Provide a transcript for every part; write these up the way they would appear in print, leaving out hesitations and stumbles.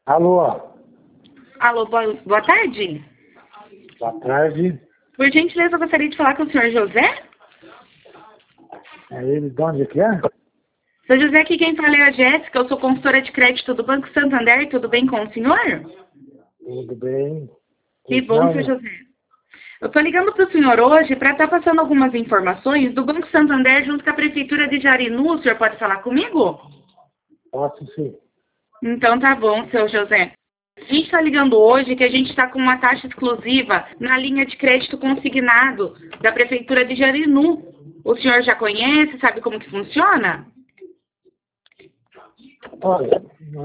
Alô, Alô, boa tarde. boa tarde. Por gentileza, eu gostaria de falar com o senhor José. É ele de onde que é? Seu José, aqui quem fala é a Jéssica, eu sou consultora de crédito do Banco Santander, tudo bem com o senhor? Tudo bem? Que bom, seu José. Eu estou ligando para o senhor hoje para estar passando algumas informações do Banco Santander junto com a Prefeitura de Jarinu. O senhor pode falar comigo? Posso sim. Então tá bom, seu José. A gente está ligando hoje que a gente está com uma taxa exclusiva na linha de crédito consignado da Prefeitura de Jarinu. O senhor já conhece, sabe como que funciona? Olha,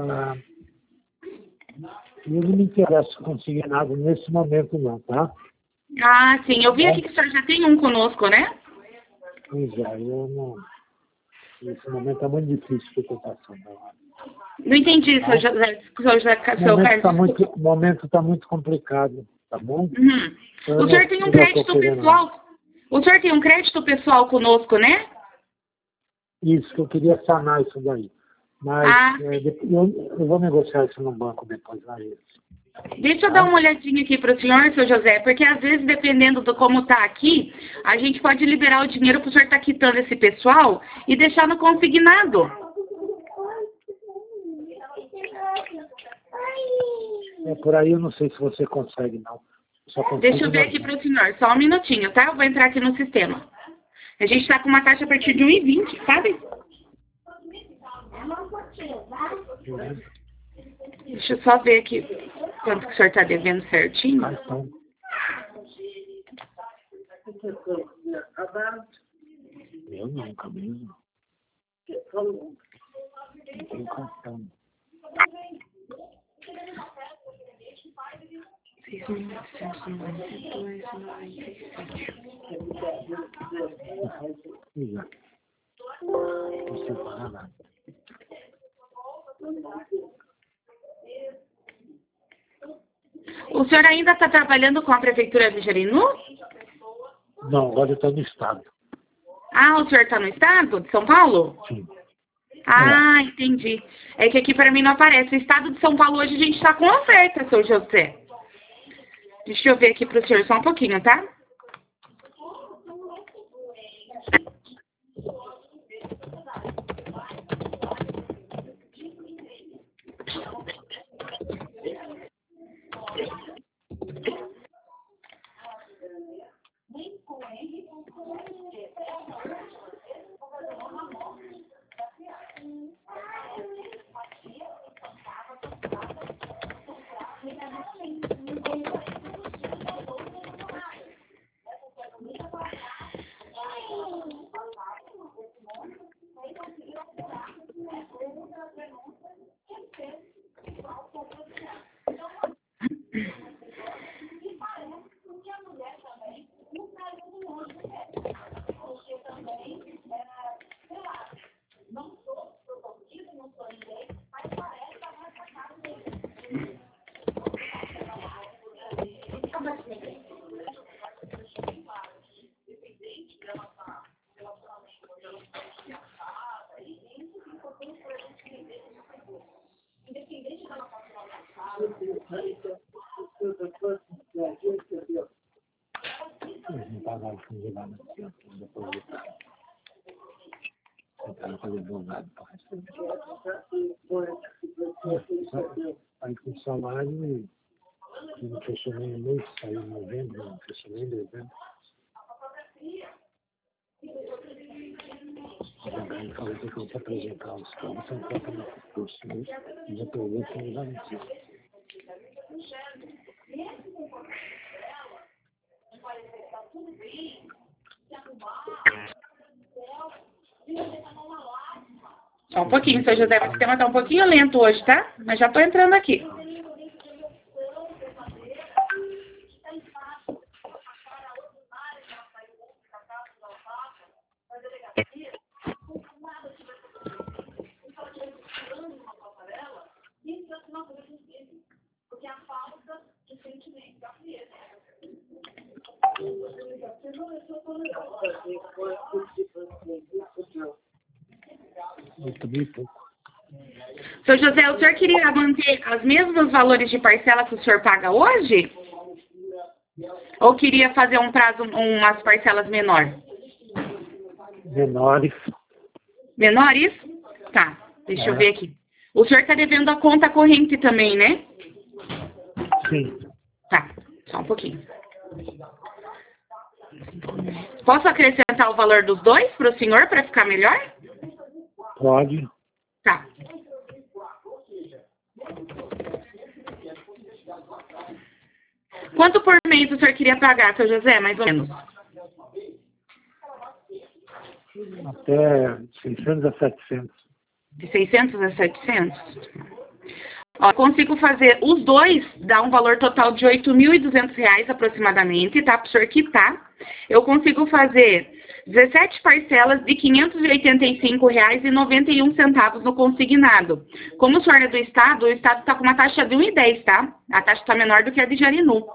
eu não me interesso conseguir nada nesse momento não, tá? Ah, sim. Eu vi aqui que o senhor já tem um conosco, né? Pois é, eu não... Nesse momento é muito difícil que eu estou passando. Não entendi, seu José. O momento está muito complicado, tá bom? Uhum. O senhor tem um crédito pessoal. O senhor tem um crédito pessoal conosco, né? Isso, que eu queria sanar isso daí. Mas eu vou negociar isso no banco depois, aí. Deixa eu dar uma olhadinha aqui para o senhor, seu José, porque às vezes, dependendo do como está aqui, a gente pode liberar o dinheiro para o senhor estar quitando esse pessoal e deixar no consignado. Por aí eu não sei se você consegue, não. Deixa eu ver aqui para o senhor, só um minutinho, tá? Eu vou entrar aqui no sistema. A gente está com uma taxa a partir de 1,20, sabe? Deixa eu só ver aqui quanto que o senhor está devendo certinho. Eu nunca mesmo. Não tenho cartão. 6.992,97. Não sei parar nada. O senhor ainda está trabalhando com a Prefeitura de Jarinu? Não, agora eu estou no estado. Ah, o senhor está no estado de São Paulo? Sim. Ah, entendi. É que aqui para mim não aparece. O estado de São Paulo hoje a gente está com oferta, seu José. Deixa eu ver aqui para o senhor só um pouquinho, tá? Não pagaram com lá no centro, depositado. Tentaram fazer advogado para receber. Aí com o salário, não fechou nem o mês, saiu em novembro, não fechou nem em dezembro. O advogado falou que eu vou apresentar os caras, são conta no curso, né? E já pegou que não vai mentir. Só um pouquinho, seu José. O sistema está um pouquinho lento hoje, tá? Mas já estou entrando aqui. Muito bem pouco. Seu José, o senhor queria manter os mesmos valores de parcela que o senhor paga hoje? Ou queria fazer um prazo, umas parcelas menores? Menores. Menores? Tá, deixa eu ver aqui. O senhor está devendo a conta corrente também, né? Sim. Tá, só um pouquinho. Posso acrescentar o valor dos dois para o senhor, para ficar melhor? Pode. Tá. Quanto por mês o senhor queria pagar, seu José, mais ou menos? Até 600 a 700. De 600 a 700? Ó, consigo fazer os dois, dá um valor total de R$ 8.200 aproximadamente, tá? Para o senhor quitar. Eu consigo fazer 17 parcelas de R$ 585,91 no consignado. Como o senhor é do Estado, o Estado está com uma taxa de 1,10, tá? A taxa está menor do que a de Jarinu.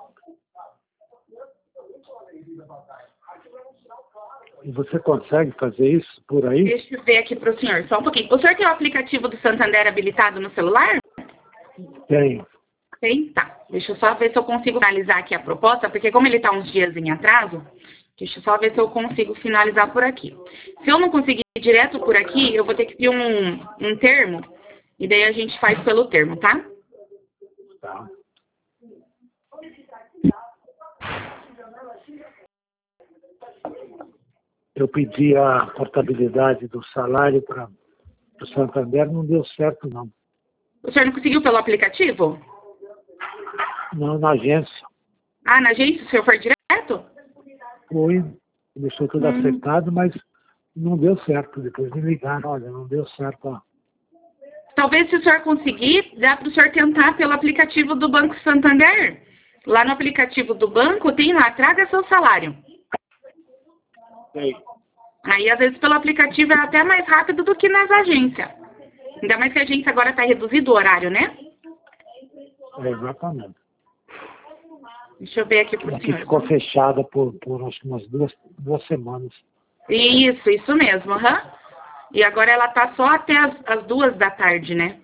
E você consegue fazer isso por aí? Deixa eu ver aqui para o senhor, só um pouquinho. O senhor tem o aplicativo do Santander habilitado no celular? Tenho. Tem? Tá. Deixa eu só ver se eu consigo finalizar aqui a proposta, porque como ele está uns dias em atraso, deixa eu só ver se eu consigo finalizar por aqui. Se eu não conseguir ir direto por aqui, eu vou ter que pedir um termo, e daí a gente faz pelo termo, tá? Tá. Eu pedi a portabilidade do salário para o Santander, não deu certo, não. O senhor não conseguiu pelo aplicativo? Não, na agência. Ah, na agência, o senhor foi direto? Foi, deixou tudo acertado, mas não deu certo. Depois me ligaram, olha, não deu certo. Ó. Talvez, se o senhor conseguir, dá para o senhor tentar pelo aplicativo do Banco Santander. Lá no aplicativo do banco, tem lá, traga seu salário. Sei. Aí, às vezes, pelo aplicativo é até mais rápido do que nas agências. Ainda mais que a agência agora está reduzido o horário, né? Exatamente. Deixa eu ver aqui para o Aqui senhor. ficou fechada por acho que umas duas semanas. Isso mesmo, aham. E agora ela tá só até as 2 da tarde, né?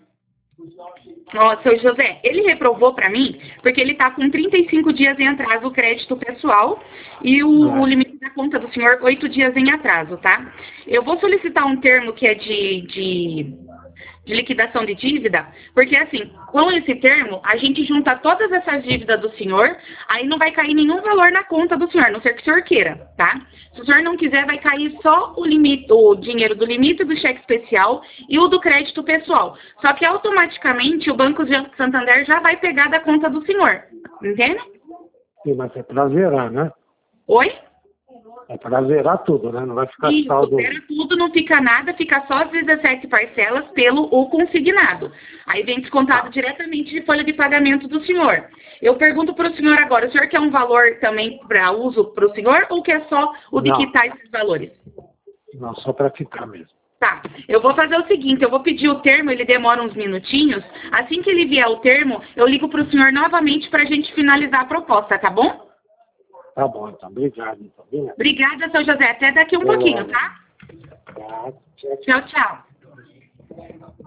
Ó, seu José, ele reprovou para mim porque ele tá com 35 dias em atraso o crédito pessoal e o limite da conta do senhor 8 dias em atraso, tá? Eu vou solicitar um termo que é de liquidação de dívida, porque assim, com esse termo, a gente junta todas essas dívidas do senhor, aí não vai cair nenhum valor na conta do senhor, a não ser que o senhor queira, tá? Se o senhor não quiser, vai cair só o limite, o dinheiro do limite do cheque especial e o do crédito pessoal. Só que automaticamente o Banco Santander já vai pegar da conta do senhor, entende? Sim, mas é para zerar, né? Oi? É para zerar tudo, né? Não vai ficar Isso, saldo. zera tudo, não fica nada, fica só as 17 parcelas pelo o consignado. Aí vem descontado diretamente de folha de pagamento do senhor. Eu pergunto para o senhor agora, o senhor quer um valor também para uso para o senhor ou quer só o de quitar esses valores? Não, só para ficar mesmo. Tá, eu vou fazer o seguinte, eu vou pedir o termo, ele demora uns minutinhos. Assim que ele vier o termo, eu ligo para o senhor novamente para a gente finalizar a proposta, tá bom? Tá bom, então. Obrigado. Então. Obrigada, seu José. Até daqui um pouquinho, tá? Tá. Tchau, tchau.